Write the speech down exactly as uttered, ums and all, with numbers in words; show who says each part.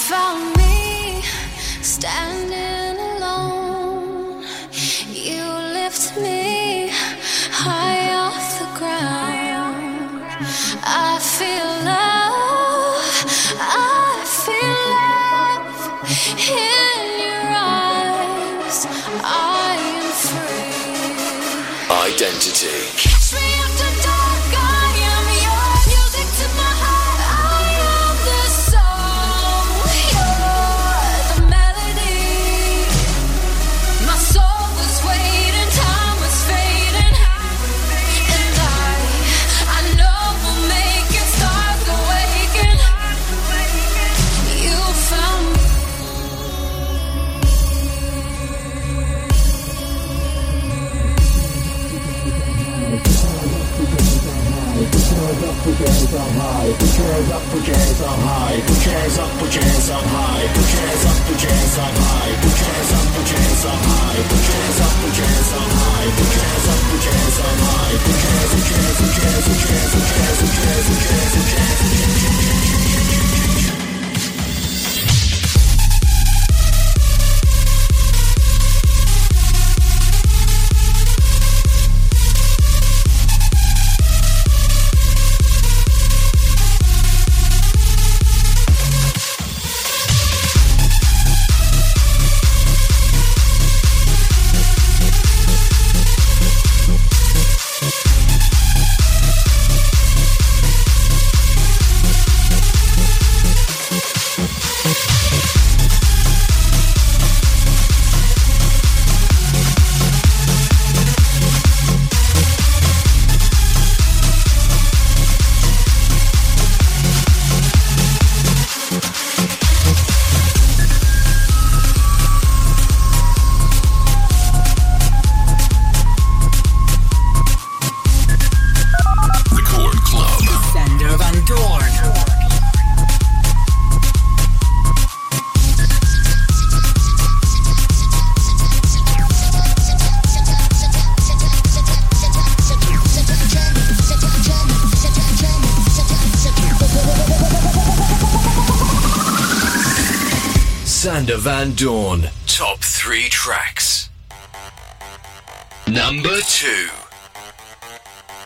Speaker 1: found me standing alone. You lift me high off the ground. I feel love, I feel love in your eyes. I am free.
Speaker 2: Identity.
Speaker 1: Catch me after dark. I am your music to my heart. I am the song. You're the melody. My soul was waiting, time was fading, and I, I know we'll make it. Stars awaken. You found me.
Speaker 3: Put your hands up high, put your hands up, put your hands up high, put your hands up, put your hands up high, put your hands up, put your hands up high, put your hands up, put your hands up high, put your hands up, put your hands up high, put your hands up, put your hands up high, put your hands, put your hands, put your hands, put your hands, put your hands, put your hands, put your hands, put your hands, put your hands.
Speaker 2: Sander Van Doorn, top three tracks. Number two.